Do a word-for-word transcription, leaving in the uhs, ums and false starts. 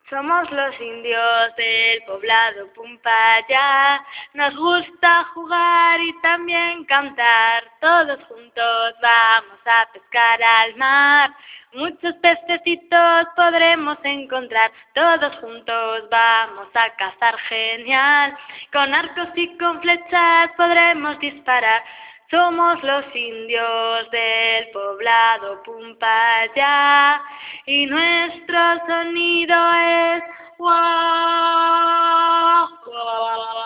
Somos los indios del poblado Pumpaya, nos gusta jugar y también cantar, todos juntos vamos a pescar al mar, muchos pececitos podremos encontrar, todos juntos vamos a cazar genial, con arcos y con flechas podremos disparar. Somos los indios del poblado Pumpaya y nuestro sonido es guau, guau.